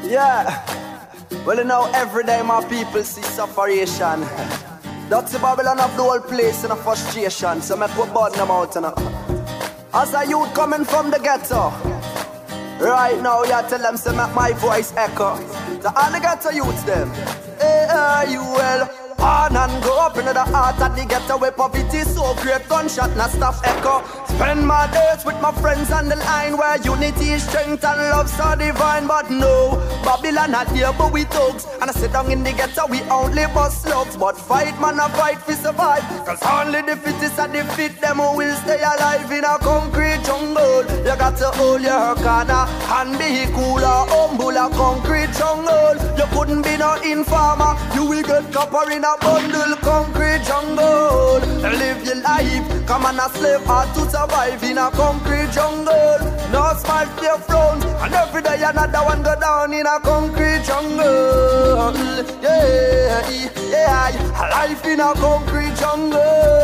Yeah. Well, you know, every day my people see separation. That's the Babylon of the whole place in a frustration. So make we burn them out, you know. As a youth coming from the ghetto, right now, you tell them to make my voice echo. So all the ghetto youths them, you will on and go up into the heart of the ghetto where poverty so great, gunshot not stop echo. Spend my days with my friends on the line where unity, strength and love so divine. But no, Babylon not here but we thugs. And I sit down in the ghetto we only bust slugs. But fight man a fight for survive. Cause only the fittest and the fit them who will stay alive in a concrete jungle. You got to hold your corner and be cool or humble a concrete jungle. You couldn't be no informer, you will get copper in a bundle concrete jungle. Live your life, come on a slave hard to survive in a concrete jungle. No smile to your front, and every day another one go down in a concrete jungle. Yeah, yeah, life in a concrete jungle.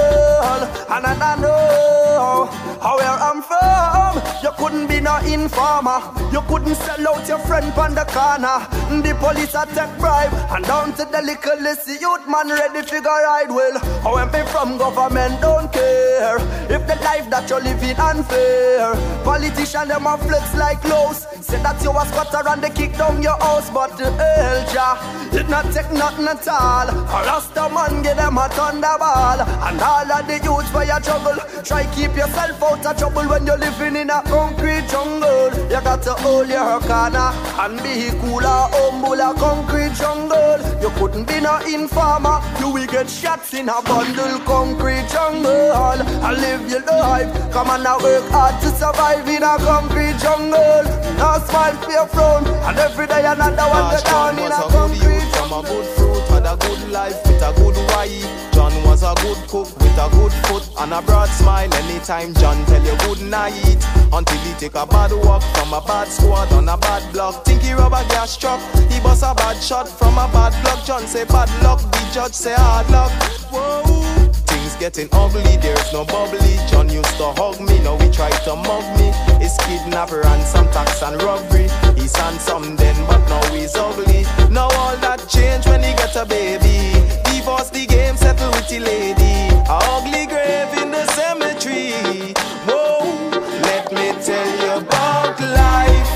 And I know where I'm from. You couldn't be no informer, you couldn't sell out your friend on the corner. The police a take bribe, and down to the little youth man ready figure ride. Well, how am I from government don't care if the life that you're living unfair. Politicians them a flex like clothes, say that you a squatter and they kick down your house. But the elja did not take nothing at all. A Rasta man give them a thunderball. And all of the youths for your trouble, try keep yourself out of trouble when you're living in a concrete jungle. You got to hold your corner and be cool or humble a concrete jungle. You couldn't be no informer, you will get shots in a bundle concrete jungle. And live your life, come on and work hard to survive in a concrete jungle. No smile for your front, and every day another one go down in a concrete jungle. From a good fruit, had a good life with a good wife. John was a good cook with a good foot and a broad smile. Anytime John tell you good night, until he take a bad walk from a bad squad on a bad block. Think he rubber gas truck, he bust a bad shot from a bad block. John say bad luck, the judge say hard luck. Whoa, things getting ugly, there's no bubbly. John used to hug me, now he try to mug me. He's kidnapper and some tax and robbery. He's handsome then, but now he's ugly. Now all that change when he get a baby. Divorce the game, settle with the lady. A ugly grave in the cemetery. Whoa, let me tell you about life.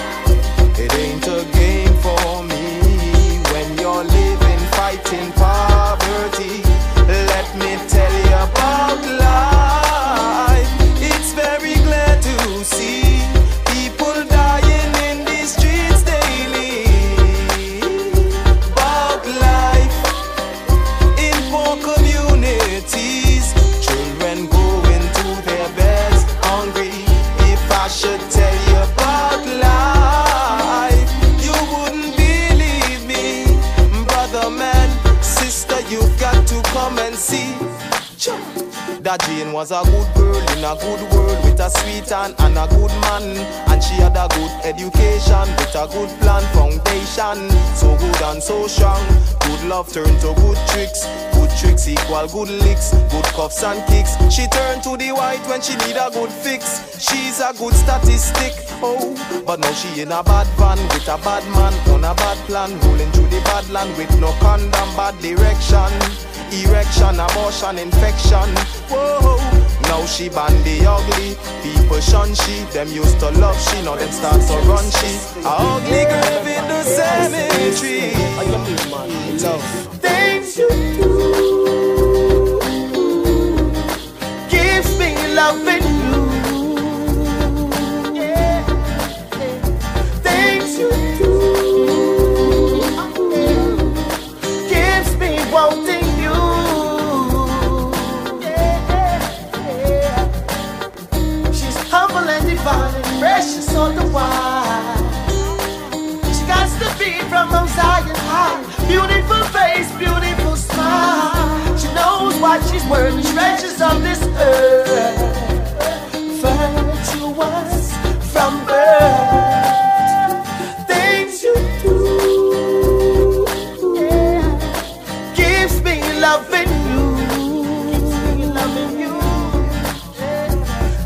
It ain't a game for me when you're living, fighting poverty. Let me tell you about life. It's very glad to see people dying in the streets daily. About life in poor communities, children going to their beds hungry. If I should tell you about life, you wouldn't believe me. Brother man, sister, you've got to come and see. That Jane was a good girl in a good world with a sweet aunt and a good man. And she had a good education with a good plan foundation. So good and so strong. Good love turned to good tricks. Good tricks equal good licks. Good cuffs and kicks. She turned to the white when she need a good fix. She's a good statistic. Oh, but now she in a bad van with a bad man on a bad plan. Rolling through the bad land with no condom, bad direction. Erection, abortion, infection. Whoa, now she ban the ugly. People shun she, them used to love she, now them start to run she. A ugly grave in the cemetery. Things you do gives me loving you. Yeah. Things you do gives me wanting. Humble and divine and precious on the wine. She got to be from Mount Zion high. Beautiful face, beautiful smile. She knows what she's worth, treasures of this earth. Virtuous from birth. Things you do, yeah, gives me loving you. Gives me loving you.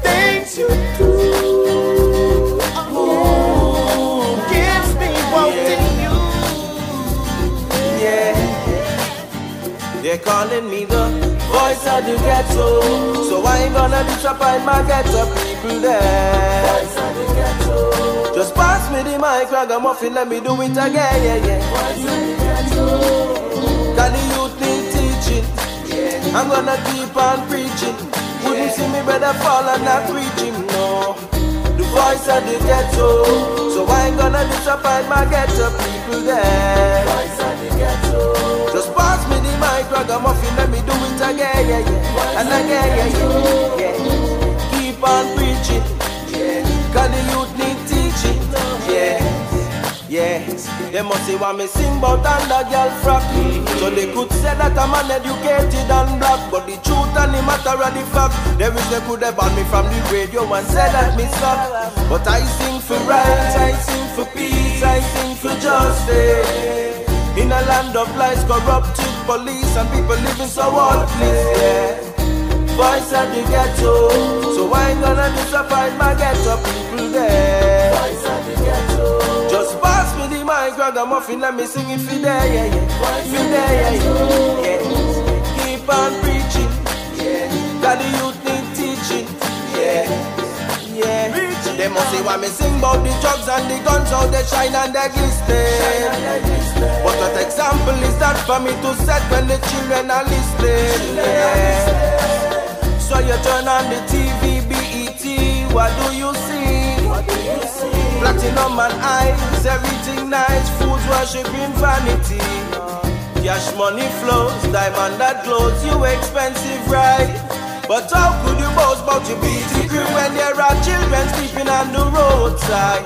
You do, oh, gives me wanting They're calling me the voice of the ghetto, so I ain't gonna disappoint my ghetto people there. Voice of the ghetto. Just pass me the mic, ragamuffin, let me do it again, yeah, yeah. Voice of the ghetto. Can the youth need teaching? Yeah. I'm gonna keep on preaching. Wouldn't see me better fall and not preach him, no. The voice of the ghetto, so I ain't gonna disappoint my ghetto people there. Voice of the ghetto. Just pass me the mic, ragamuffin, let me do it again, yeah, yeah. And again, yeah, yeah, yeah. Keep on preaching, yeah. Cause the youth need teaching, yeah. Yes, they must say what me sing about under girl frock. So they could say that I'm uneducated and black, but the truth and the matter of the fact, there is they could have banned me from the radio and say that me suck. But I sing for rights, I sing for peace, I sing for justice. In a land of lies, corrupted police and people living so hopeless, yeah. Voice of the ghetto, so I ain't gonna disappoint my ghetto people there. Voice of the ghetto. Just pass me the mic, ragamuffin, let me sing it for there, yeah, yeah. For there, yeah, yeah, yeah. Keep on preaching, yeah. Got the youth need teaching, yeah, yeah. They must say what me sing about the drugs and the guns, how they shine and they glisten. But what example is that for me to set when the children are listening, yeah. So you turn on the TV, BET, what do you see? Platinum and ice, everything nice, foods worshipping vanity. Cash money flows, diamond that glows, you expensive, right? But how could you boast about your BT crew when there are children sleeping on the roadside?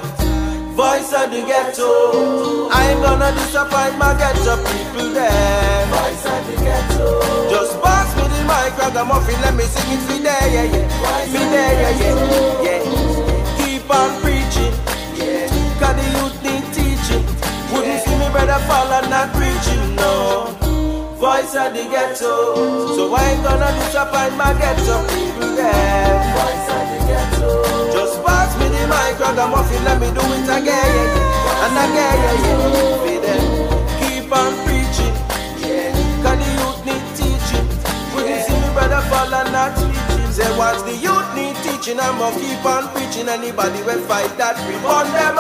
Voice of the ghetto, I ain't gonna disappoint my ghetto people there. Voice of the ghetto. Just pass me the mic, ragamuffin, let me sing it for there, yeah, yeah. For there, yeah, yeah, yeah. Keep on preaching, yeah. Cause the youth need teaching. Wouldn't see me better fall and not preaching, no. Voice of the ghetto, so I ain't gonna disappoint my ghetto people there. Voice of the ghetto. Just pass me the mic, ragamuffin, let me do it again, yeah, yeah. And again, yeah, yeah. Be there. Keep on preaching, yeah. Cause the youth need teaching. Wouldn't see me brother fall and not teaching. Say once the youth need teaching, I'm gonna keep on preaching. Anybody will fight that, we burn them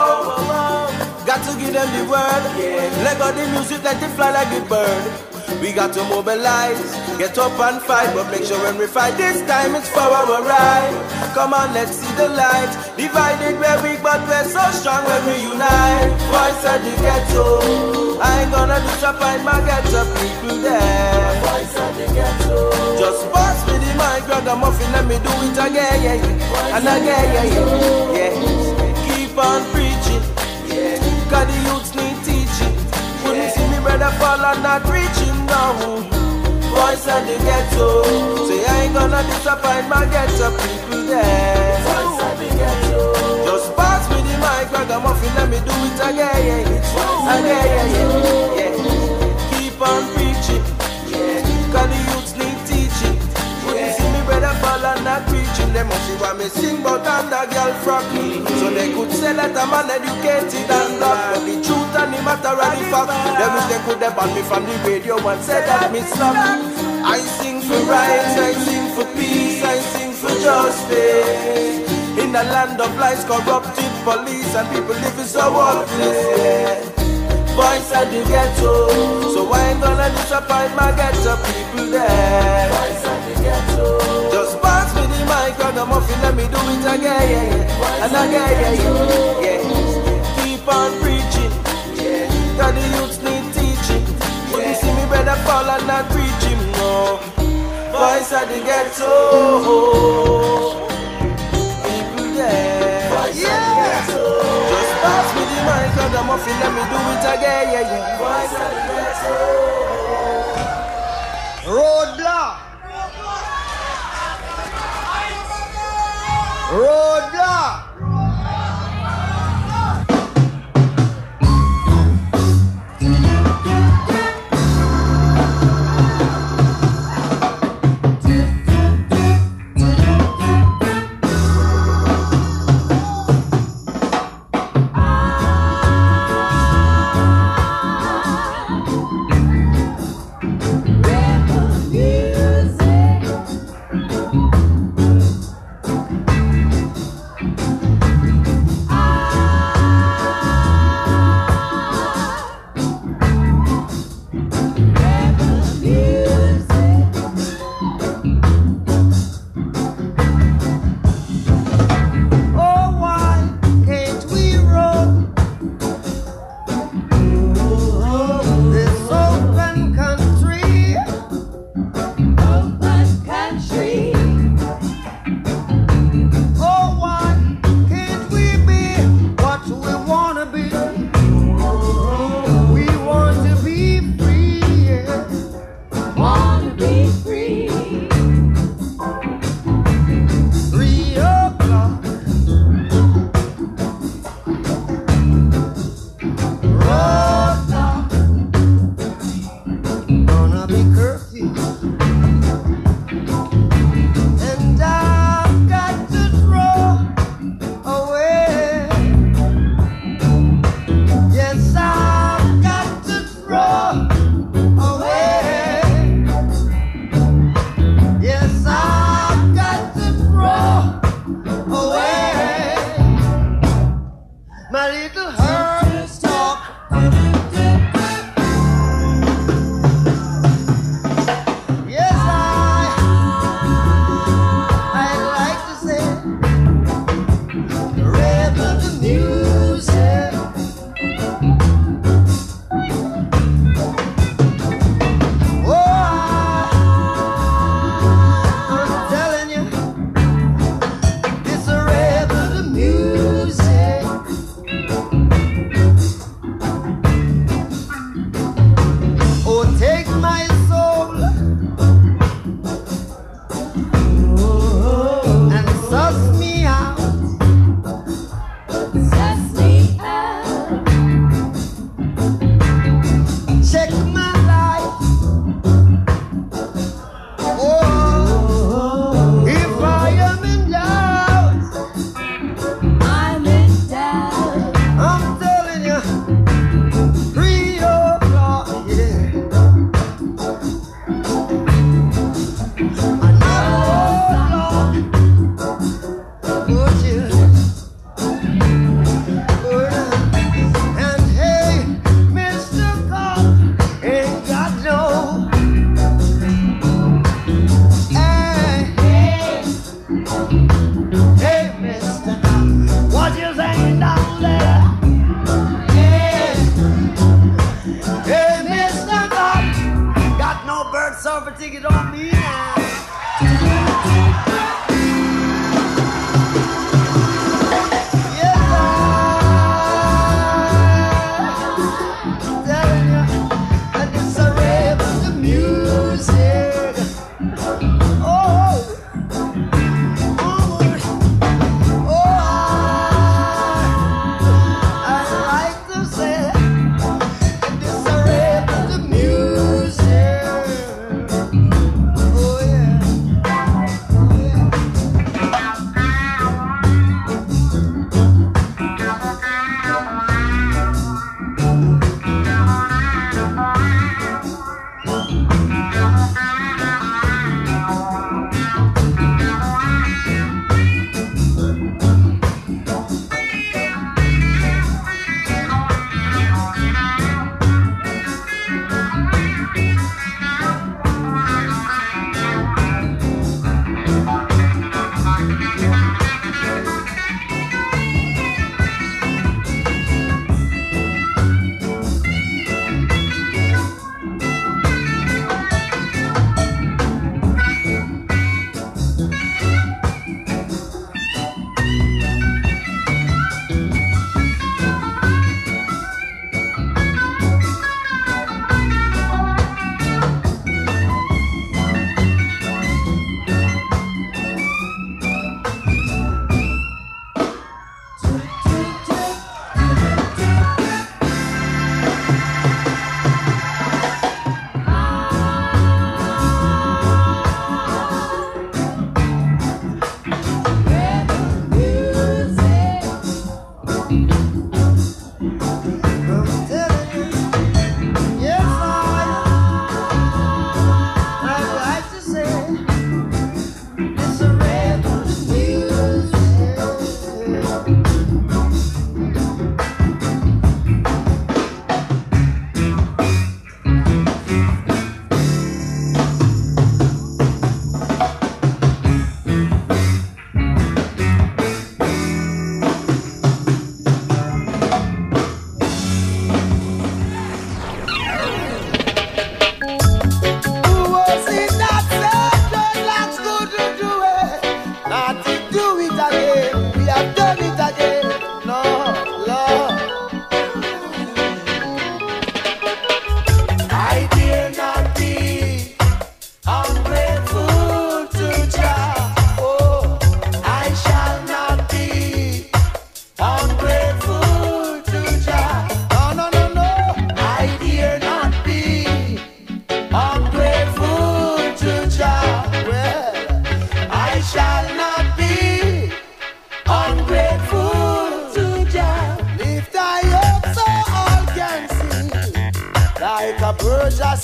all. Got to give them the word, yeah. Let go the music, let it fly like a bird. We got to mobilize, get up and fight, but make sure when we fight this time it's for our right. Come on, let's see the light. Divided we're weak, but we're so strong when we unite. Voice of the ghetto, I ain't gonna disappoint my ghetto people there. Voice of the ghetto. Just pass me the mic, ragamuffin, let me do it again, yeah, yeah. And again, yeah, yeah, yeah. Keep on preaching, yeah. Cause the youths need teaching. Wouldn't see me brother fall and not reaching now. Voice of the ghetto, say I ain't gonna disappoint my ghetto people there. Voice of the ghetto. Just pass me the mic, ragamuffin, let me do it again, yeah, yeah. Again, yeah, yeah, yeah. Keep on preaching, yeah. Cause the youths need teaching. Wouldn't see me brother fall and not preaching. They must see what me sing about under girl frock. So they could say that I'm uneducated and black, but the truth and the matter of the fact, they wish they could have banned me from the radio and said that me slap. I sing for rights, I sing for peace, I sing for justice. In a land of lies, corrupted police and people living so hopeless, yeah. Voice of the ghetto, so I ain't gonna disappoint my ghetto people there. Voice of the ghetto. Just pass me the mic, ragamuffin, let me do it again, yeah, yeah. And again, yeah, yeah, yeah. Keep on preaching, yeah. Cause the youths need teaching. Wouldn't see me better fall and not preach him, no. Voice of the ghetto, people there. Voice of the ghetto. Just pass me the mic, ragamuffin, let me do it again, yeah, yeah. Voice of the ghetto. Roadblock. Roadblock.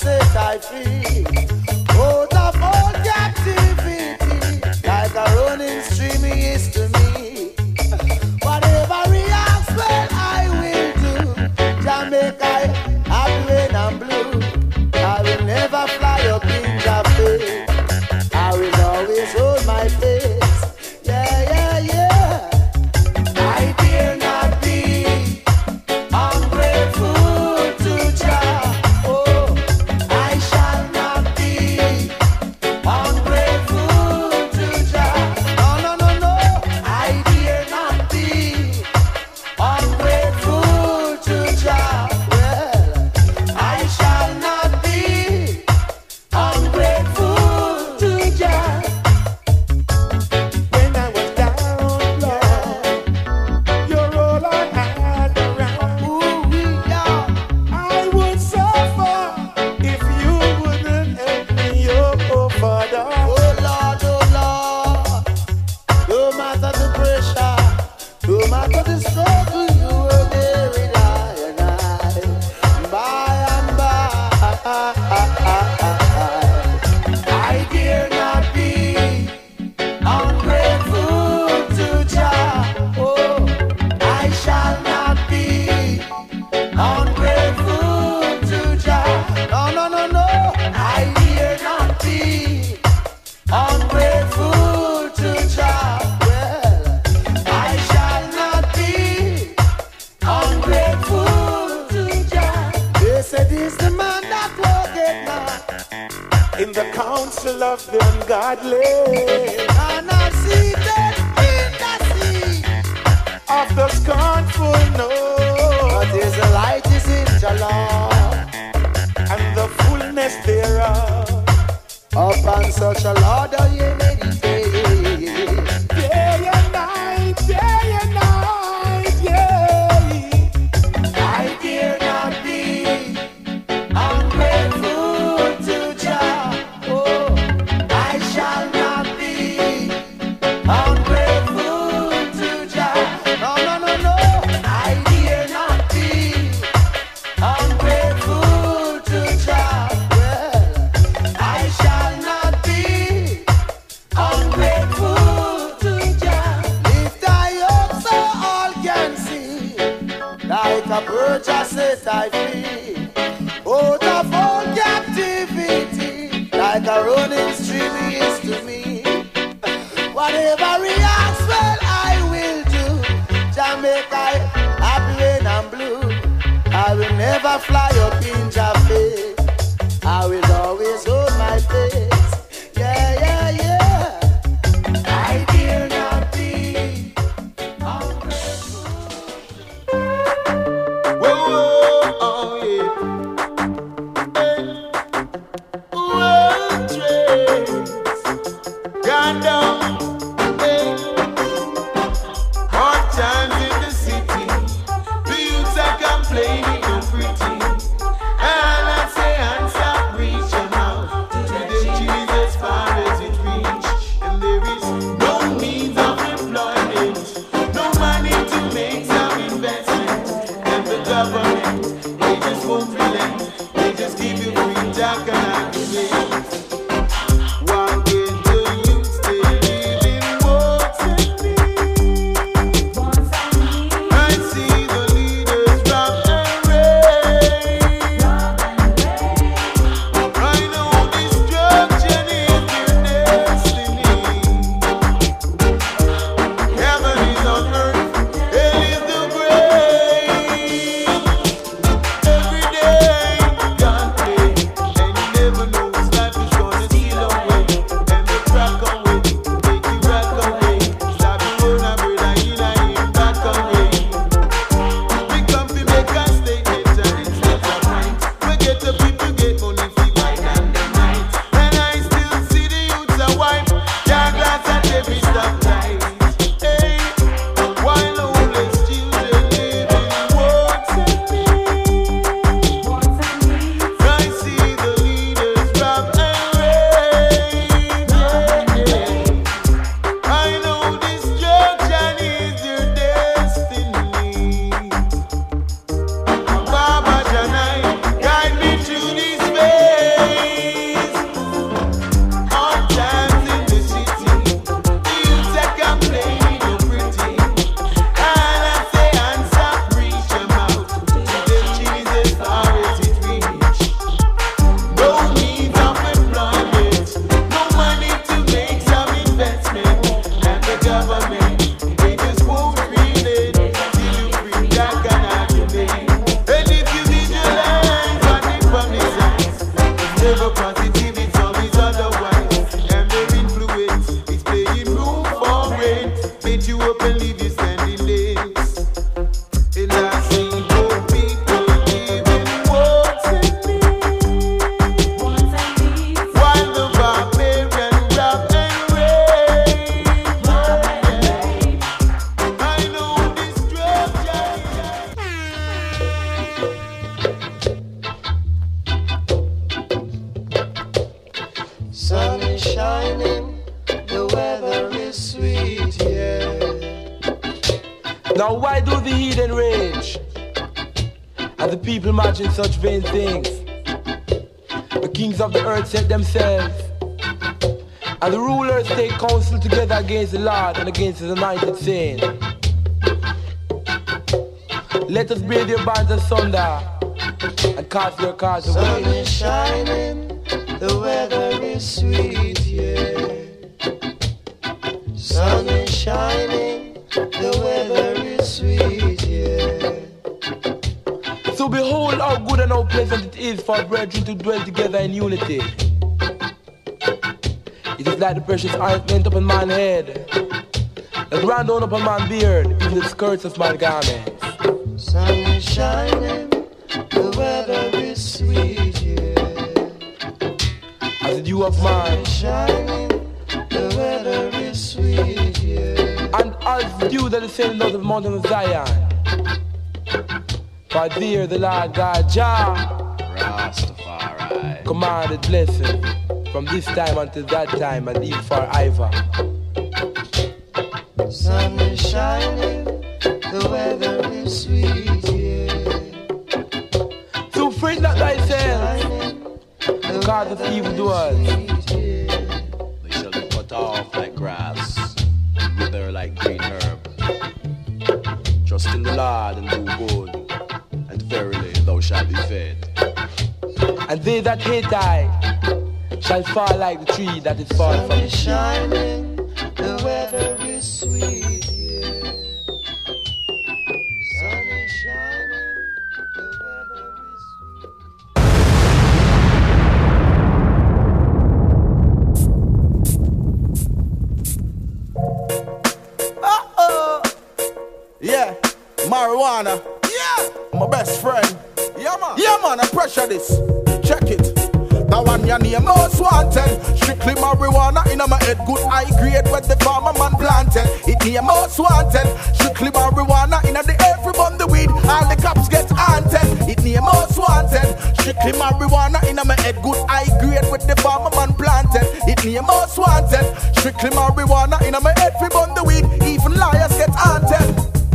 set I free. Out of all captivity, like a running stream he is to me. Whatever he asks, well, I will do. Jamaica, happy when I'm blue. I will never fly up in Japan. I will always hold my place. Yeah, yeah, yeah. I dare not be ungrateful to Jah. Oh, I shall not be ungrateful to Jah. No, no, no, no. I dare not be ungrateful to Jah. Well, I shall not be ungrateful to Jah. When I was down, Lord, you're all I had around. Ooh, yeah. I would suffer if you wouldn't help me, oh Father. Oh Lord, no matter the pressure, no matter the struggle, you were there with I and I. By and by, I dare not be ungrateful to Jah. Oh, I shall not be ungrateful to Jah. No, no, no, no. I dare not be ungrateful to Jah. Well, I shall not be ungrateful to Jah. They said he's the man that worketh not, In the council of the ungodly, and I see that in the sea. of the scornful, no, But his light is in Jah Lord. and the fullness thereof. Upon such a Lord, oh, ye meditate. Day and night, yeah. I dare not be ungrateful to Jah. Oh, I shall not be ungrateful to Jah. No, no, no, no. I dare not be ungrateful to Jah. Well, I shall not be ungrateful to Jah. Lift I up so all can see. Like a bird just set I free. Out of all captivity, like a running stream he is to me. Whatever he asks, well, I will do. Jamaica, happy when I'm blue. I will never fly up in Japan. I will always hold my place. Yeah, yeah, yeah. I dare not be ungrateful. Whoa, oh yeah. World trades gone down. Hey. Hard times in the city. The youths are complaining and pretty. And I say, hands up, reaching out to the children. Now why do the heathen rage, and the people imagine such vain things? The kings of the earth set themselves, and the rulers take counsel together against the Lord and against his anointed, saying, let us braid their bands asunder and cast their cars away. Sun is shining, the weather is sweet, yeah. Sun is shining, the weather is sweet, yeah. So behold how good and how pleasant it is for brethren to dwell together in unity. It is like the precious ointment upon my head, that ran down upon my beard, even the skirts of my garments. Sun is shining, the weather is sweet, yeah. As the dew of man, Shining, the weather is sweet, yeah. and as the dew that is descended out of the mountain of Zion. For there the Lord God Jah Rastafari commanded blessing from this time until that time and even forever. Sun is shining, the weather is sweet, yeah. So fret not thyself because of evildoers. They shall be cut off like grass, wither like green herb. Trust in the Lord and do good, and verily thou shalt be fed. And they that hate thy shall fall like the tree that is fallen from the tree. Shining, the weather is sweet, yeah. Sun is shining, the weather is Yeah, marijuana. Yeah, my best friend. Yeah, man. Yeah, man, I pressure this. Check it. That one your name most wanted. Strictly marijuana in my head. Good high grade where the farmer man planted. It name most wanted. Strictly marijuana in the every bun the weed. All the cops get haunted. It name most wanted. Strictly marijuana in my head. Good high grade where the farmer man planted. It name most wanted. Strictly marijuana in my head. Every bun the weed. Even liars get haunted.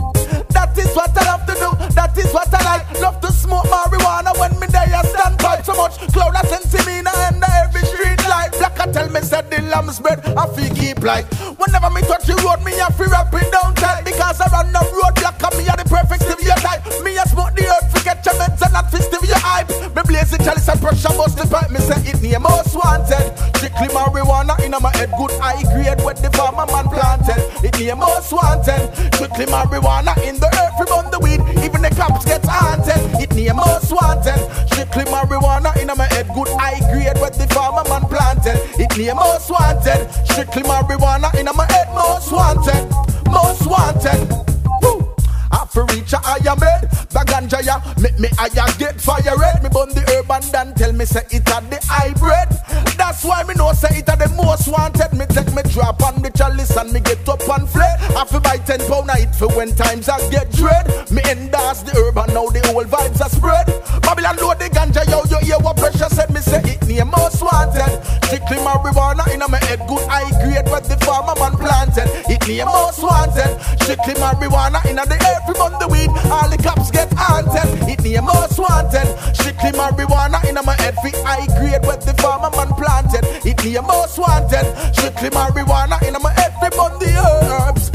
That is what I love to do, that is what I like. Love to smoke marijuana when me there I stand pipe. So much cloud I send to me in every street light. Black I tell me said the lamb's bread I feel keep like. Whenever me touch the road me I feel rap it down tight. Because I run the road black and me are the perfect stereotype. Me I smoke the earth forget your meds and not fist of your hype. Me blaze the chalice and pressure bust the pipe. Me say it name most wanted. Strictly marijuana in my head. Good high grade where the farmer man planted. It name most wanted. Strictly marijuana in the earth from the weed, even the cops get haunted. It name most wanted. Strictly marijuana in my head. Good high grade where the farmer man planted. It name most wanted. Strictly marijuana in my head. Most wanted. Most wanted. Woo. After reach a higher bed, the ganja ya make me higher get fire red. Me bun the herb and then tell me say it had the hybrid. That's why me know say it had the most wanted. Me take me drop on the chalice and me get up and fled. I feel buy 10 pound a hit for when times I get dread. Me endorse the herb and now the whole vibes are spread. Babylon load the ganja, yo, you hear what pressure said. Me say it name most wanted. Strictly marijuana in my head. Good high grade where the farmer man planted. It name most wanted. Strictly marijuana in the every month the weed. All the cops get haunted. It name most wanted. Strictly marijuana in my head. Fit high grade where the farmer man planted. It name most wanted. Strictly marijuana in my head. Every month the herbs.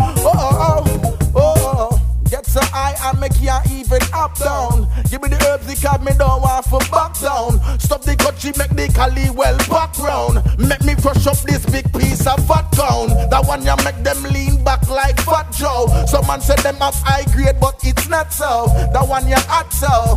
Get so high and make you even up down. Give me the herbs because me don't want for back down. Stop the country, make the Cali well back round. Make me crush up this big piece of fat crown. That one you make them lean back like Fat Joe. Some man said them have high grade but it's not so. That one you hot so.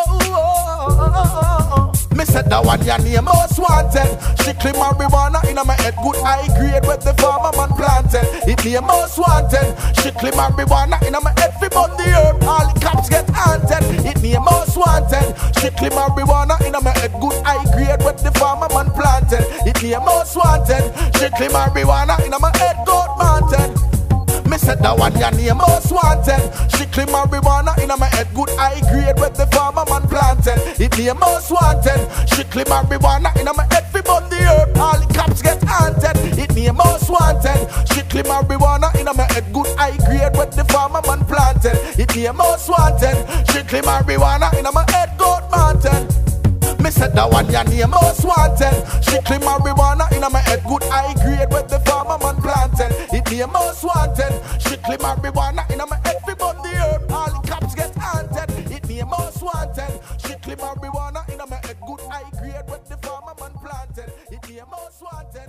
Me said that one your name most wanted. Strictly marijuana in my head. Good high grade where the farmer man planted. It name most wanted. Strictly marijuana in my head. Every month the herb, all the cops get haunted. It name most wanted. Strictly marijuana in my head. Good high grade where the farmer man planted. It name most wanted. Strictly marijuana in my head. Goat mountain. Me said that one your name most wanted. Strictly marijuana in my head. Good high grade where the farmer man planted. It name most wanted. Strictly marijuana in my head. Every month the herb, all the cops get haunted. It name most wanted. Strictly marijuana in my head. Good high grade where the farmer man planted. me most wanted. Strictly marijuana in my head, goat mountain. Me said that one your name most wanted. Strictly marijuana in my head, good high grade with the farmer man planted. It name most wanted. Strictly marijuana in my head, but the earth, all the cops get haunted. It name most wanted. Strictly marijuana in my head, good high grade with the farmer man planted. It name most wanted.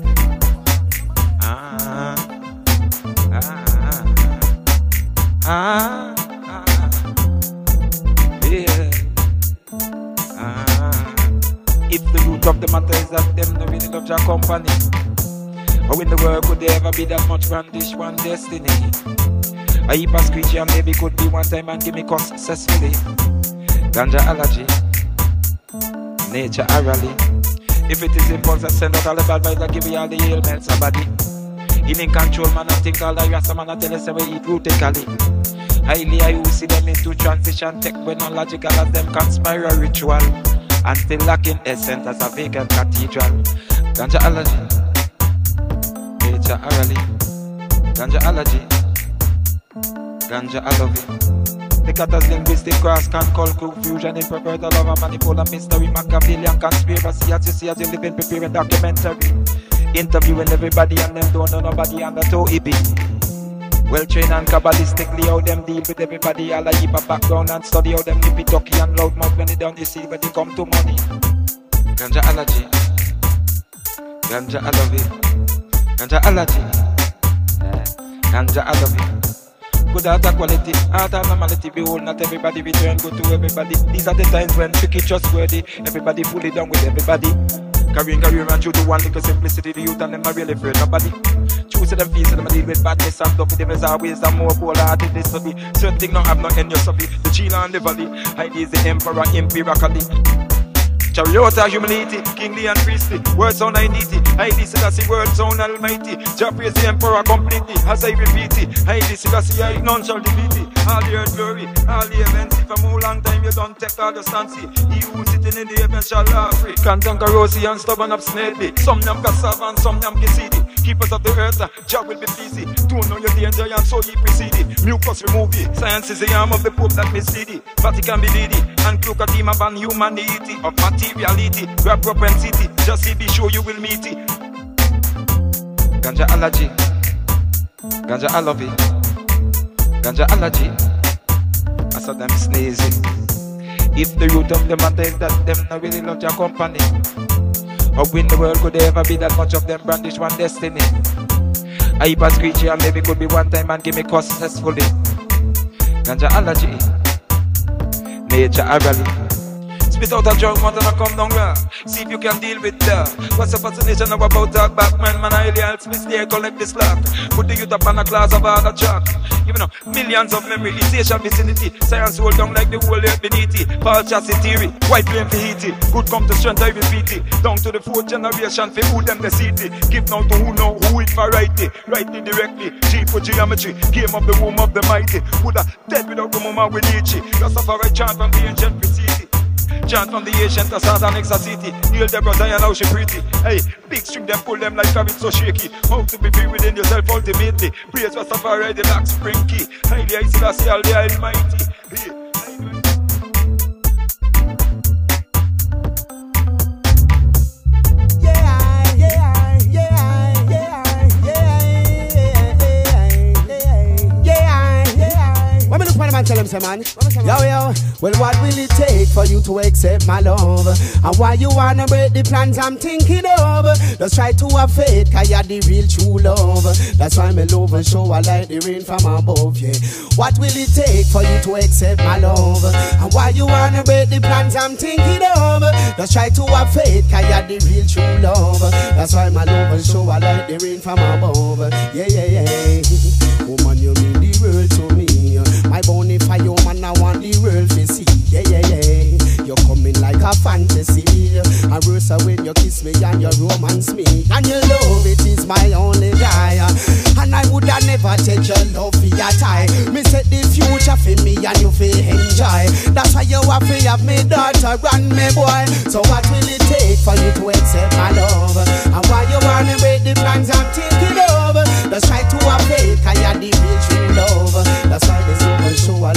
Yeah. If the root of the matter is that them don't really love your company, or in the world could there ever be that much brandish one destiny? A heap of screechy and maybe could be one time and give me cost successfully. Ganja allergy, nature orally. If it is impulse, I send out all the bad vibes, I give you all the ailments of body. In control, man, I think all the rest of man, I tell us we eat rutically. Highly I use see them into transition tech when non logical as them conspire ritual. And still lacking essence as a vacant cathedral. Ganja allergy, nature orally. Ganja allergy, ganja I love it. The cat's linguistic cross can call confusion in pervert love and manipular mystery Machiavellian conspiracy as you see as you live in preparing documentary. Interviewing everybody and them don't know nobody and that's how it be. Well trained and kabbalistically how them deal with everybody. All a heap of background and study how them nippy talky and loudmouth when they don't see when they come to money. Ganja allergy, ganja I love it. Ganja allergy, ganja I love it. Good art quality, art and normality. Behold, not everybody return good to everybody. These are the times when tricky trustworthy. Everybody fully done with everybody. Carrying career and through the one little simplicity. The youth and them not really afraid nobody. Choose them fees and them deal with badness and stuff. Them is always a more cold-hearted this to be. Certain thing not have no end, you so be. The Chila and the valley. Heidi is the emperor empirically. Chariota, humility, kingly and priestly. Word sound I need it. Heidi Selassie, word sound almighty. Jah praise the emperor completely. As I repeat it. Heidi Selassie, I none shall defeat it. All the earth glory, all the events. If a more long time you don't take all the stancy. He who sitting in the heavens shall laugh free. Can't conquer rosy and stubborn obstinately. Some them cassava and some them kisidi. Keepers of the earth, Jah will be busy. Don't know your danger and so he proceeded. Mucus remove it. Science is the arm of the Pope that mislead it. Vatican be lady. And cloak a team of humanity. Of materiality. Grab propensity. Just see be sure you will meet it. Ganja allergy. Ganja I love it. Ganja allergy. I saw them sneezing. If the root of the matter is that them not really love your company, or in the world could there ever be that much of them brandish one destiny? I heap a screechy and maybe could be one time and give me cost successfully. Ganja allergy, nature orally. Spit out a drug, want to come down there. See if you can deal with that. What's the fascination of about talk back? Man, I really helps me stay, collect this slack. Put the youth up on a class of other chalk. You know, millions of memorization vicinity. Science hold down like the whole earth beneath it. False chassis theory, white flame for heat it. Good come to strength, I repeat it. Down to the fourth generation, for who them the city. Give now to who know who it variety. Rightly directly, G for geometry. Game of the womb of the mighty. Woulda dead without the moment with Nietzsche. Rastafari chant from the ancient preceding. Chant from the ancient to Southern Nexa City. Heal the brother and how she pretty. Hey, big string them pull them like carrots so shaky. How to be free within yourself ultimately. Praise for Safari, the black spring key. Highly I see all the almighty. Hey. Man, tell him, say man, yo, well what will it take for you to accept my love? And why you wanna break the plans I'm thinking of? Just try to have faith, cause you're the real true love. That's why my love and show I like the rain from above, yeah. What will it take for you to accept my love? And why you wanna break the plans I'm thinking of? Just try to have faith, cause you're the real true love. That's why my love and show I like the rain from above, yeah, yeah, yeah. Woman, you mean the world to me. My bony fire, man, I want the world to see. Yeah, yeah, yeah. You're coming like a fantasy. And worse when you kiss me and you romance me. And your love, it is my only guy. And I would have never take your love for your tie. Me set the future for me and you feel enjoy. That's why you have to have me daughter and me boy. So what will it take for you to accept my love? And why you wanna break the plans I'm thinking of? Just try to have faith, cause you're the real true love. That's why there's so much show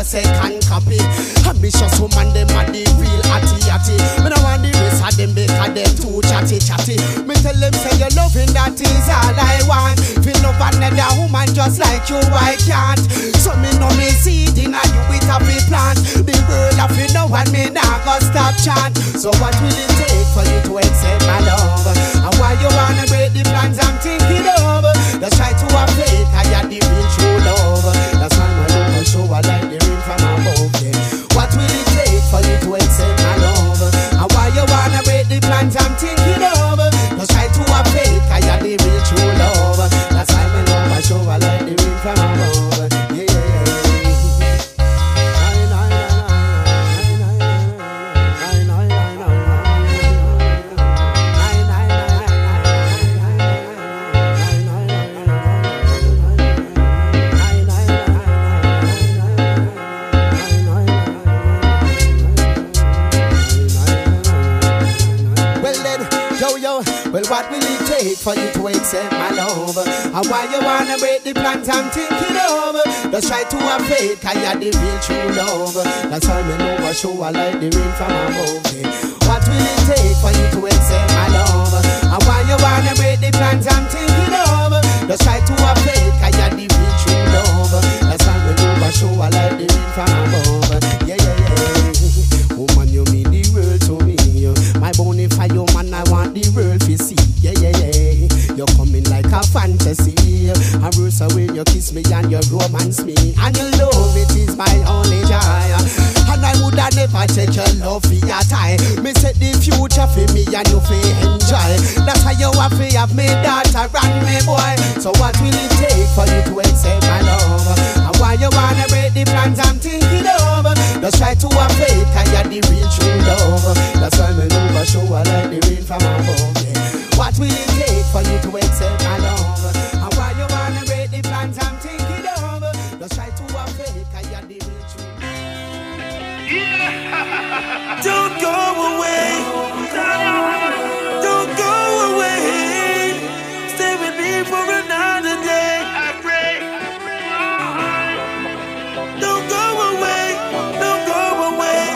second copy. Ambitious woman, them are the real atty. Me no want the rest of them because them too chatty. Me tell them say your loving that is all I want. Feel love another woman just like you, I can't. So me know me seed in you with a big plant. The world of you know and me not gonna stop chant. So what will it take for you to accept my love? And why you wanna break the plans I'm thinking of? Just try to have faith, I got the real true love. That's why my love will show I like the rain from above. Yeah. What will it take for you to accept my love? And why you wanna break the plans I'm thinking of? Just try to have faith, I got the real true love. That's why my love will show I like the rain from above. Yeah. Well, what will it take for you to accept my love? And why you wanna break the plans I'm thinking of? Just try to have faith, cause you're the real true love. That's why me know I show I like the rain from above. What will it take for you to accept my love? And why you wanna break the plans I'm thinking of? Just try to have faith, cause you're the real true love. That's why me know I show I like the rain from above. Yeah. Woman, you mean the world to me. My bonafide man, I want the world to see. Yeah. You're coming like a fantasy. I rose away, you kiss me and you romance me. And your love, it is my only joy. And I would have never take your love for your time. Me set the future for me and you feel enjoy. That's how you have to have me daughter and me boy. So what will it take for you to accept my love? And why you wanna break the plans I'm thinking of? Just try to have faith, cause you're the real true love. That's why me know I show I like the rain from above. What will it take for you to accept my love? And why you wanna break the plans I'm thinking of? Just try to have faith, cause you're the real true love. Don't go away. Don't go away. Stay with me for another day. I pray. Don't go away. Don't go away.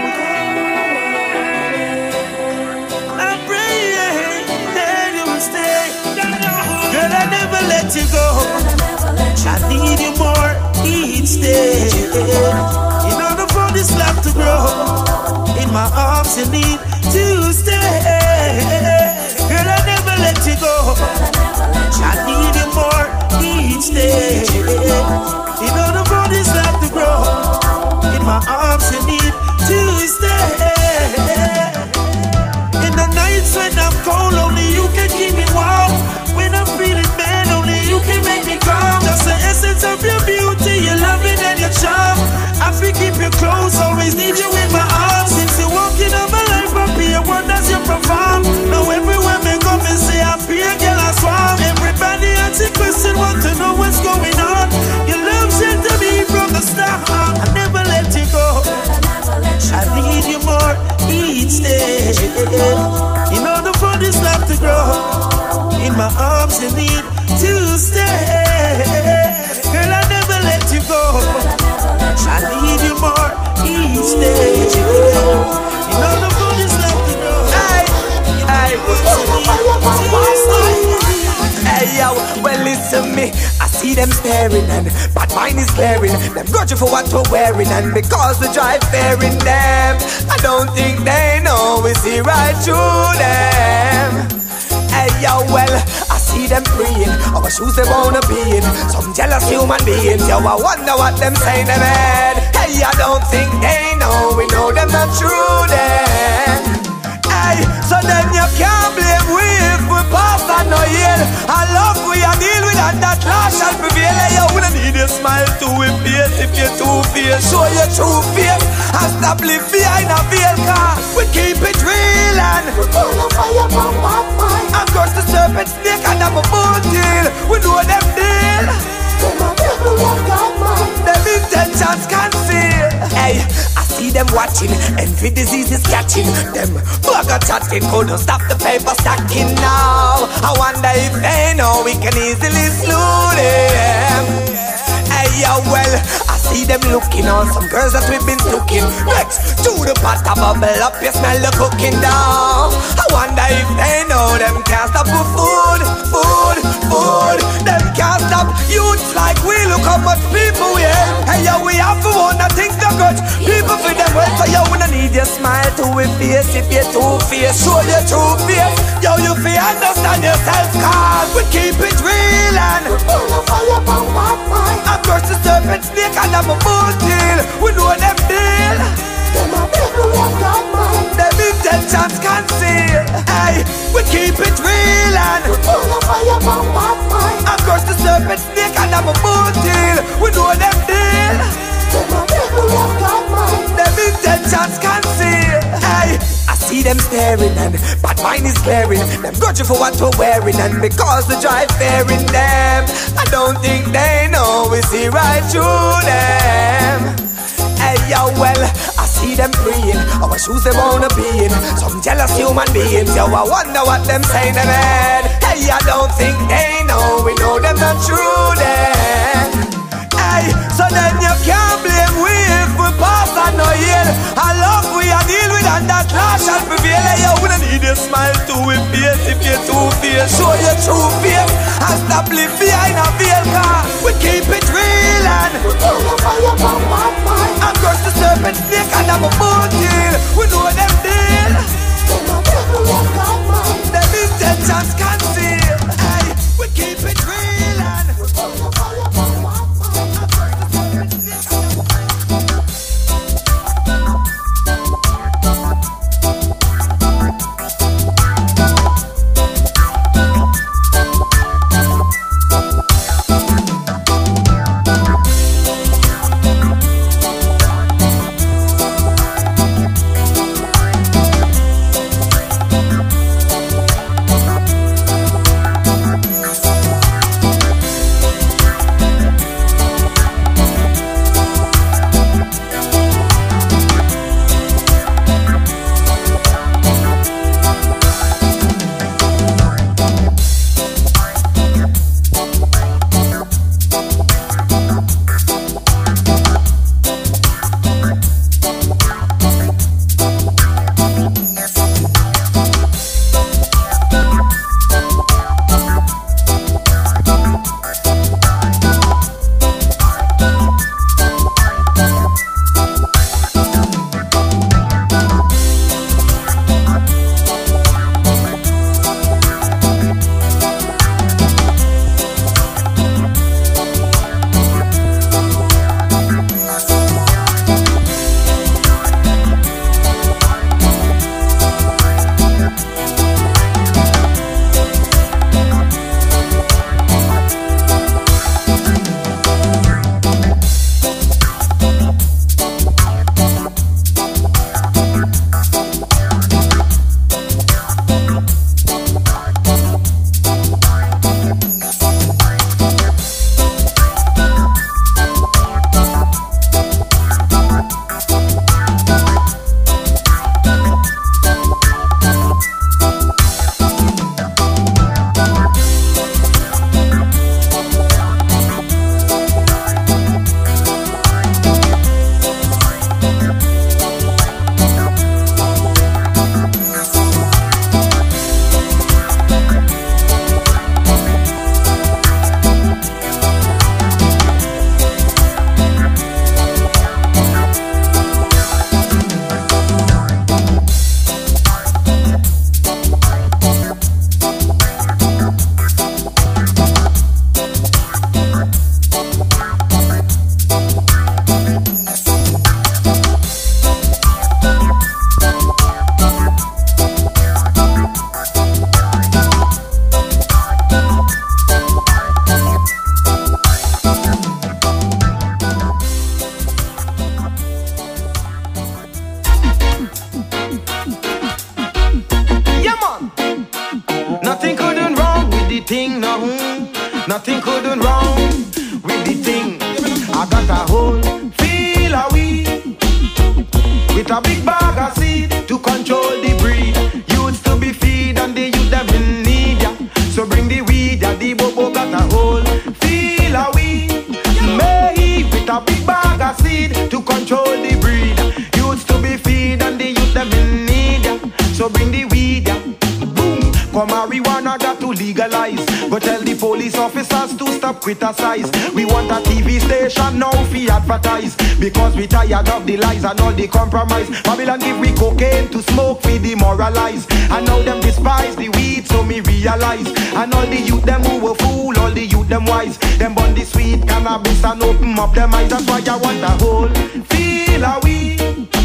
I pray that you will stay. Girl, I never let you go. I need you more each day. In order for this love to grow, in my arms you need to stay. Girl, I never let you go. I need you more each day. In order for this love to grow, in my arms you need to stay. In the nights when I'm cold, only you can keep me warm. When I'm feeling bad, only you can make me calm. That's the essence of your beauty, your loving and your charm. I feel keep you close, always need you in my arms. Since you're walking on my life, I be a word as you perform. Now everywhere me go, me say I be a girl I swarm. Everybody asks a question, want to know what's going on. Your love shelter me from the start. I never let you go. I need you more each day. In order for this love to grow, in my arms you need to stay. Girl, I never let you go. I need you more each day. In order for this love to grow, hey yo, well listen me, I see them staring and bad mind is glaring. Them grudging for what we're wearing and because the drive faring them, I don't think they know we see right through them. Hey yo, well, I see them praying, our shoes they wanna be in. Some jealous human beings, yo, I wonder what them say in their head. Hey, I don't think they know, we know them not true then. Hey, so then you can't blame we if we pass and no heal. I love we and deal with and that law shall prevail. Hey, yo, we don't need your smile to face if you're two-faced. Show your true face and stop live behind a veil, car we keep it real and we burn a fire from my mind. And curse the serpent snake and have a bull deal. We know them deal. Them intentions conceal. Hey, I see them watching, envy disease is catching them. Bugger chatting, couldn't stop the paper stacking now. I wonder if they know we can easily slew them. Hey Hey, yeah, well, I see them looking on some girls that we've been looking. Next to the pot, I bubble up, you smell the cooking down. I wonder if they know them can't stop for food. Them can't stop youths like we. Look how much people we have. Hey, yo, we have for one that think they're good. People for them well, so yo, we don't need your smile to a face. If you're two-faced, show your true face. Yo, you feel understand yourself, cause we keep it real and I curse the serpent, snake and I'm a bull deal. We know them deal. Them intentions conceal. Hey, we keep it real and I curse the serpent, snake and I'm a bull deal. We know them deal. Them intentions conceal. Hey, I see them staring and but mine is glaring. Them grudging for what we're wearing and because the drive fair in them. I don't think they know we see right through them. Hey, yo, well, I see them praying. Our shoes they wanna be in. Some jealous human beings. Yo, I wonder what them saying in head. Hey, I don't think they know. We know them not true then. Hey, so then you can't blame we if we pass and no heal. I love we a deal with and that law shall prevail. Hey, yo, we don't need a smile to a face. If you're two-faced, show your true face and stop live behind a veil. Cause we keep it real and I curse the serpent, snake and I'm a bull deal. We know them deal. Them intentions conceal. Hey, we keep it real and thing, no. Nothing couldn't wrong with the thing. I got a whole feel of weed with a big bag of seed to control the breed. Youths to be feed and the youth them in need, yeah. So bring the weed, yeah. The bobo got a whole feel of weed. May for marijuana got to legalize. Go tell the police officers to stop criticize. We want a TV station now fi advertise, because we tired of the lies and all the compromise. Babylon give we cocaine to smoke, we demoralize. And now them despise the weed, so me realize. And all the youth them who were fool, all the youth them wise. Them bun the sweet cannabis and open up them eyes. That's why I want a whole feel a weed,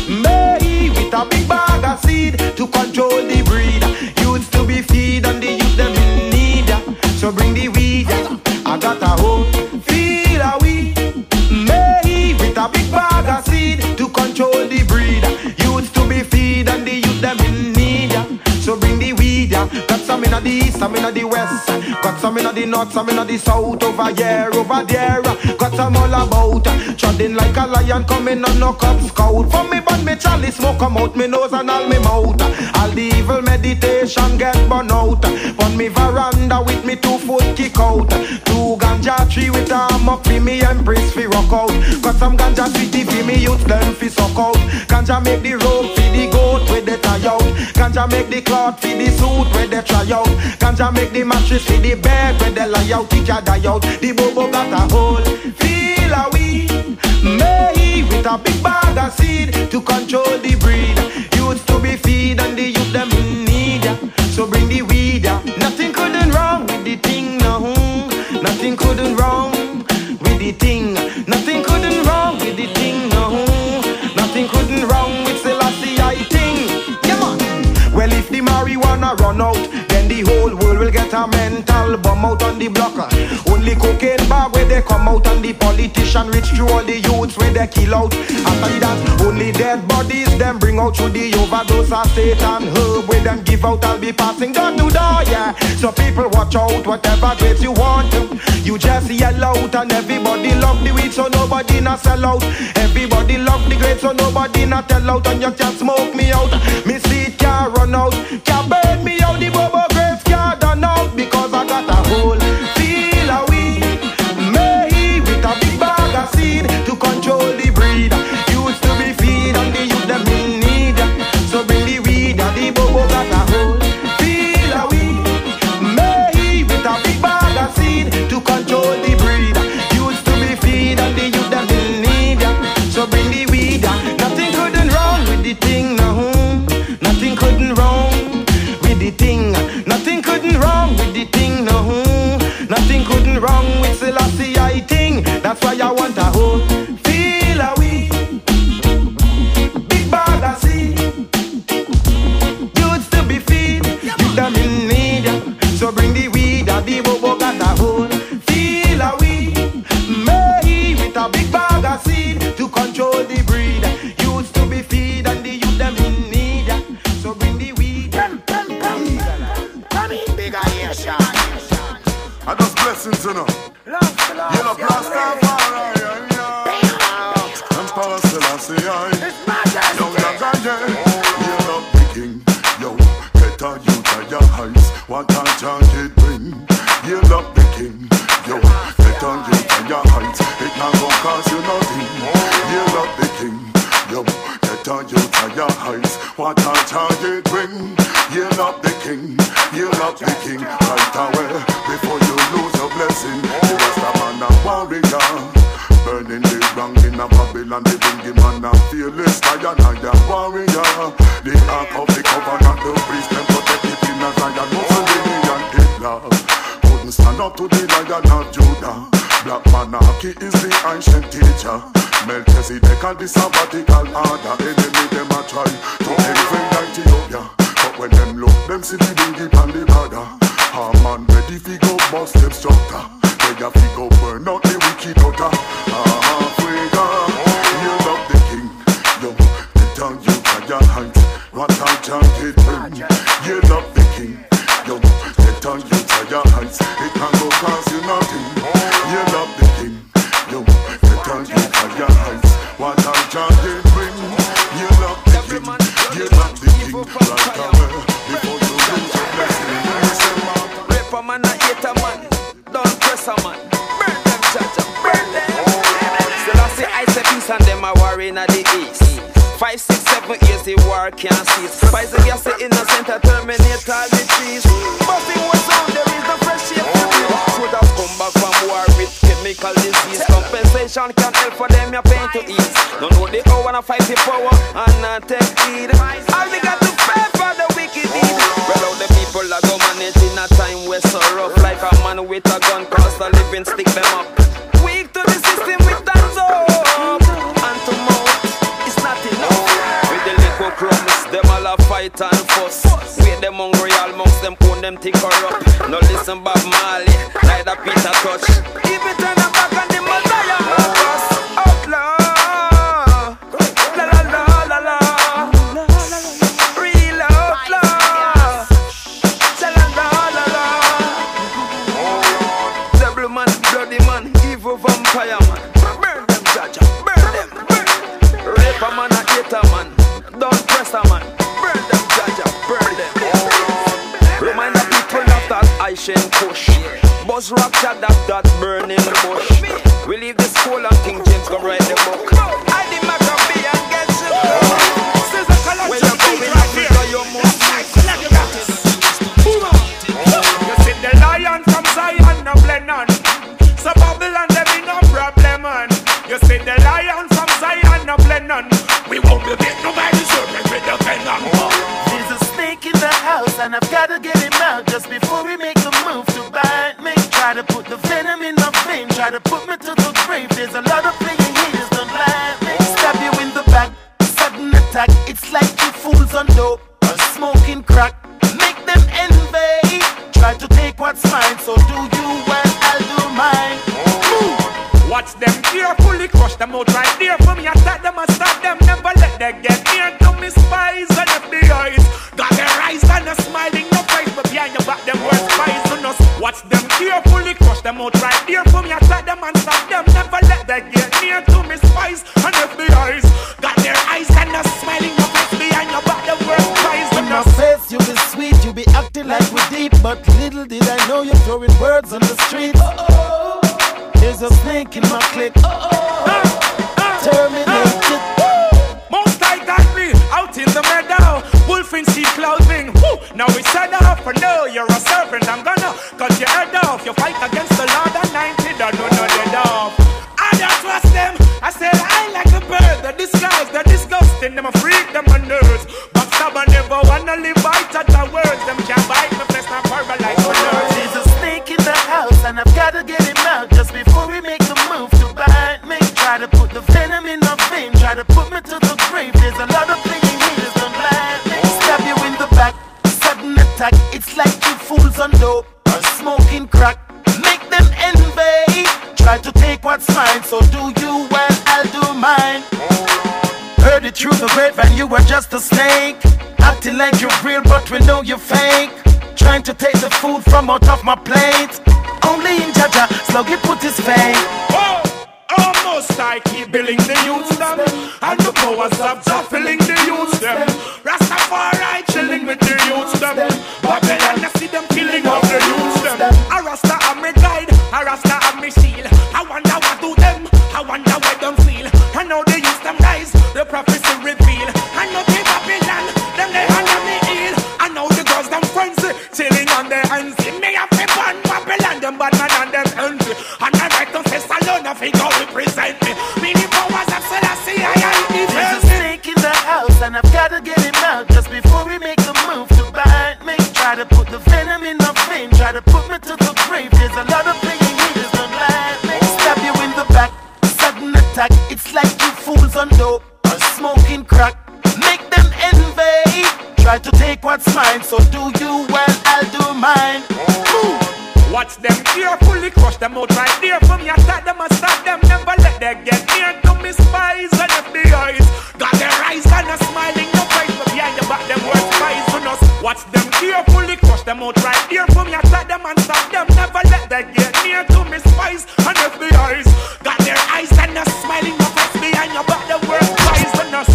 me with a big bag of seed to control the breed. Youths to be feed and the youth them in need. So bring the weed, I got a whole feel a weed, me with a big bag of seed to control the breed. Youths to be feed and the youth them in need. So bring the weed, got some in the east, some in the west, got some in the north, some in the south, over here, over there, got some all about, treading like a lion coming on no Cub Scout. For me bun me chalice, smoke come out me nose and all me mouth. All the evil meditation get burn out. On me veranda with me 2 foot kick out. 2 ganja tree with a muck for me empress fi rock out. Got some ganja sweetie fi me youth them fi suck out. Ganja make the rope fi the goat with the tie out. Ganja make the cloth fi the suit with the try out. Ganja make the mattress fi the bed with the lie out. Kick ya die out. The bobo got a hole feel a weed, me with a big bag of seed to control the breed. Youths to be feed and the youth them in need. So bring the weed. Nothing couldn't wrong with the thing, no. Nothing couldn't wrong with the thing. Nothing couldn't wrong with the thing, no. Nothing couldn't wrong with Selassie I thing. Yeah man. Well if the marijuana run out, then the whole world will get a mental bomb out on the block. Only cocaine bar where they come out, and the politician reach through all the youths where they kill out. After that, only dead bodies them bring out through the overdose of Satan herb where them give out. I'll be passing door to door, yeah. So people watch out, whatever grapes you want to. You just yell out and everybody love the weed, so nobody not sell out. Everybody love the grapes, so nobody not tell out. And you can't smoke me out, me seed can't run out, can't burn me out. The bubble grapes can't done out, because I got a whole feel a weed, me with a big bag of seed to control the breed. Used to be feed and the youth them in need. So bring the weed, the bobo got a whole feel a weed, me with a big bag of seed to control the breed. Used to be feed and the youth them in need. So bring the weed. Nothing couldn't wrong with the thing, no. Nothing couldn't wrong with the thing. Nothing couldn't wrong with the thing, no. Nothing couldn't wrong with Selassie I thing. That's why I want a whole feel a weed, big bag of seed. Youths to be feed, you them in need. So bring the weed, the bobo got a whole feel a weed, me with a big bag of seed to control the breed. Youths to be feed and the youth them in need. So bring the weed. Come in, bigger Asian. I just blessings, you know. You know, Rastafari, Emperor Selassie, young Ganja, you love the king. Yo, better you try your heights. What a chance it bring. You love the king. Yo, better you try your heights. It not gonna cost you nothing. You love the king. Yo, better you try your heights. What a chance it bring. You love the king. You love the king right away before you lose your blessing. You was a man a warrior, burning the wrong in a Babylon. The bring man a fearless lion and a warrior. The ark of the covenant, the priest them protect it in a Zion. Mussolini and Hitler couldn't stand up to the Lion of Judah. Black monarchy is the ancient teacher. Melchizedek and the sabbatical order. Enemy them a try to invade Ethiopia. When them look, them see the dingy and the border. A man ready fi go bust them structure. They a fi go burn out the wicked outer. Africa, you love the king. Yo, the tongue you can your height. What a chant it bring. You love the king. Yo, the tongue you can your heights. It can go cost you nothing. You love the king. Yo, the tongue you can your heights. What a chant it bring. You love the king. You love the king. Right away before you lose your blessing. Rip a man, I hate a man. Don't press a man. Burn them, chacha, burn them. Still I say I say peace and them are warring at the east. 5, 6, 7 years the war can't cease. Spice the gas, the innocent, a terminate all the trees. Busting what's on, there is the fresh shit to be. Soldiers come back from war with chemical disease. Compensation can help for them, your pain to ease. Don't know the hour and fight the power and not take heed. All we got to pay for the wicked deed. Well, all the people that go manage in a time where so rough. Like a man with a gun, cause the living stick them up. Weak to the system with hands up. And to mouth, it's not enough. With the little crumbs, them all a fight and fuss. With them hungry, all monks, them own them thick corrupt. No listen Bob Marley, neither Peter Touch. If it turn a back on the Messiah, us outlaw. La la la la la. Real outlaw. La la la la la. Devil man, bloody man, evil vampire man. Burn them, Jaja, burn them, burn. Rape a man, a hater man. Don't press a man. Burn them, Jaja, burn them. Remind the people of that Aishen push. Buzz rock shot that burning bush. We leave the school and King James go write the book. I the Maccabee and get you. When you're going Africa, you must You see the lion from Zion, no Blennon. So Babylon, there be no problem, man. You see the lion from Zion, no Blennon. We won't be big, nobody serving with the venom. There's a snake in the house and I've gotta get him out just before we make a move to bite me. Try to put the venom in my vein, try to put me to the grave. There's a lot of playing haters, don't lie me. Stab you in the back, sudden attack. It's like you fools on dope or smoking crack. Make them envy, try to take what's mine. So do you well, I'll do mine. Watch them carefully, crush them out right there for me. Attack them and stop them, never let them get near to me. Spies and FBI's got their eyes and a smiling no face, but behind your back them words poisonous. Watch them carefully, crush them out right there for me. Attack them and stop them, never let them get near to me. Spies and FBI's got their eyes and a smiling no face, behind your back them words poisonous. In my face you be sweet, you be acting like we deep, but little did I know you're throwing words on the street. There's a snake in my clique. Terminated. Most I got me out in the meadow. Wolf in sheep clothing. Now we set off. For no, you're a servant. I'm gonna cut your head off. You fight against the Lord at 90. Don't know dead off. I don't trust them. I said I like a bird. They're disguised, they're disgusting. Them a freak, them a nerds. Backstabber never wanna live by touch the words. Them can't bite my flesh, not paralyzed for nerds. There's a snake in the house and I've gotta get him out just before we make the move to bite me. Try to put the venom in my vein, try to put me to the grave. There's a lot of playing haters, don't lie me. Stab you in the back, sudden attack. It's like you fools on dope or smoking crack. Make them envy, try to take what's mine. So do you well, I'll do mine. Heard it through the grapevine, you were just a snake. Acting like you're real, but we know you're fake. Trying to take the food from out of my plate. Only in Jaja, Sluggy put his fame. Whoa! Almost I keep billing the youths them, and the powers of Jah filling the youths them. Rastafari chilling with the youths them. Babylon, I see them killing off the youths them. A Rasta am my guide, a Rasta am my shield. I wonder what do them, I wonder where them feel. I know they use them rise, the prophecy reveal. I know they Babylon, them they under me heel. I know the girls them frenzy, chilling on their hands. Me have to burn Babylon, them bad man and them envy. And I write to say Salona, figure represent me. Me the powers of Selassie, I am defense. There's a snake in the house and I've gotta get him out just before we make the move to bite me. Try to put the venom in my vein, try to put me to the grave. There's a lot of playing haters, don't lie me. Stab you in the back, sudden attack. It's like you fools on dope or smoking crack. Make them envy, try to take what's mine. So do you well, I'll do mine. Watch them carefully, crush them out right there for me. Attack them and stop them, never let them get near to me. Spies and FBI's got their eyes and a smiling no face, but behind your back them words poisonous. Watch them carefully, crush them out right there for me. Attack them and stop them, never let them get near to me. Spies and FBI's got their eyes and a smiling no face, behind your back them words poisonous.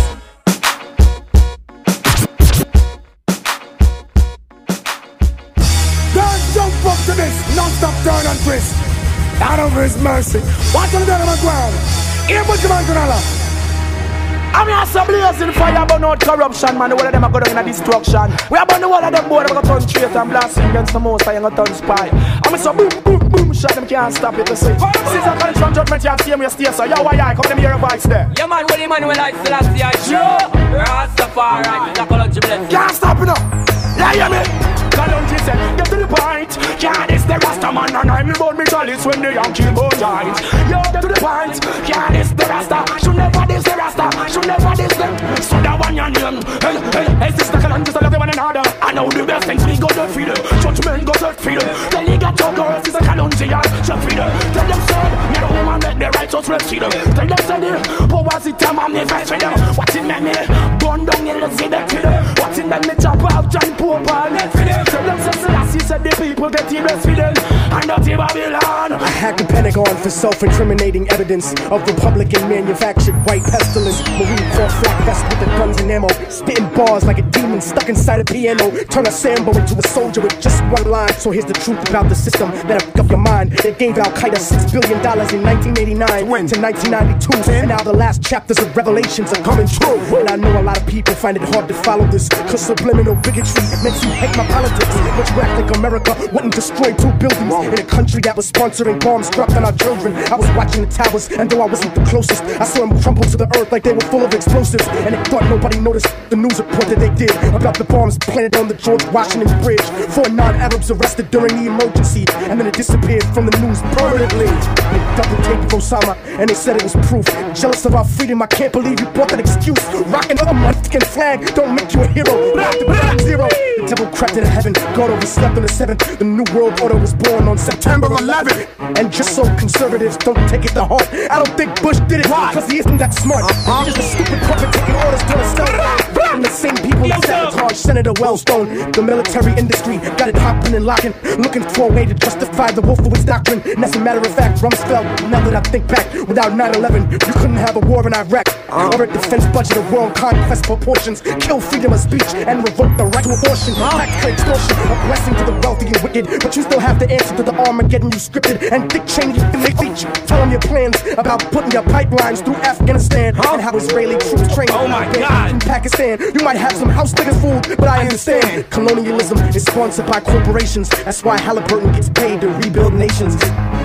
Don't jump up to this non-stop turn and twist. Out of his mercy. Watch on the other ground. Here, put your man to I'm here some blazing fire, burn out corruption, man. The whole of them are going in a destruction. We are burn the whole of them board, I'm going to turn traitor and blasting against the most, I'm going to turn spy. I'm so boom, boom, boom, shot them can't stop it to see. Since I come from judgment, you have seen me stay, so yo, why I come to hear a voice there? Yeah, man, what do you man when I still have the eye? Sure, Rastafari, Psychology Blessing. Can't stop it now. Yeah, yeah, me. Kalonji said, get to the point. Yeah, this the Rasta man, and I'm about me chalice when the Yankee boat giant. Yo, get to the point. Yeah, this the Rasta. Should never this the Rasta. Should never this them. So that one your name. Hey, sister Kalonji, just love one another. I know the best things we go to feed her. Judgment go to feed her. Tell you got your girls, sister Kalonji, and she feed her. Tell them son, me the woman make the righteous breastfeed her. Tell them son, what was it time I'm never feed them. What in me, burn down in the city killer. What in me, chop out John Pope and net for them. Tell them Selassie said the people get the best for them. And not the Babylon. I hacked the Pentagon for self-incriminating evidence of Republican manufactured white pestilence. Marine Corps flak vest with the guns and ammo, spitting bars like a demon stuck inside a piano. Turn a Sambo into a soldier with just one line. So here's the truth about the system that fucked up your mind. They gave Al-Qaeda $6 billion in 1989 to 1992, and now the last chapters of Revelations are coming true. And I know a lot of people find it hard to follow this, cause subliminal bigotry makes you hate my politics. But you act like America wouldn't destroy 2 buildings in a country that was sponsoring bombs dropped on our children. I was watching the towers, and though I wasn't the closest, I saw them crumble to the earth like they were full of explosives. And they thought nobody noticed the news report that they did about the bombs planted on the George Washington Bridge. 4 non-Arabs arrested during the emergency, and then it disappeared from the news permanently. They double taped Osama, and they said it was proof. Jealous of our freedom, I can't believe you brought that excuse. Rocking a Mexican flag don't make you a hero. Zero. The devil crept into heaven, God overslept on the 7th. The new world order was born on September 11th. And just so conservatives don't take it to heart, I don't think Bush did it cause he isn't that smart. He's just a stupid puppet taking orders to himself from the same people that sabotage Senator Wellstone. The military industry got it hopping and locking, looking for a way to justify the Wolfowitz doctrine. And as a matter of fact, Rumsfeld, now that I think back, without 9/11, you couldn't have a war in Iraq or a defense budget of world conquest proportions, kill freedom of speech and revoke the right to abortion. Tax extortion, a blessing to the wealthy and wicked, but you still have the answer to the Armageddon you scripted. And Dick Cheney, they teach, tell them your plans about putting your pipelines through Afghanistan and how Israeli troops train in Pakistan. You might have some house niggas fooled, but I understand. Colonialism is sponsored by corporations. That's why Halliburton gets paid to rebuild nations.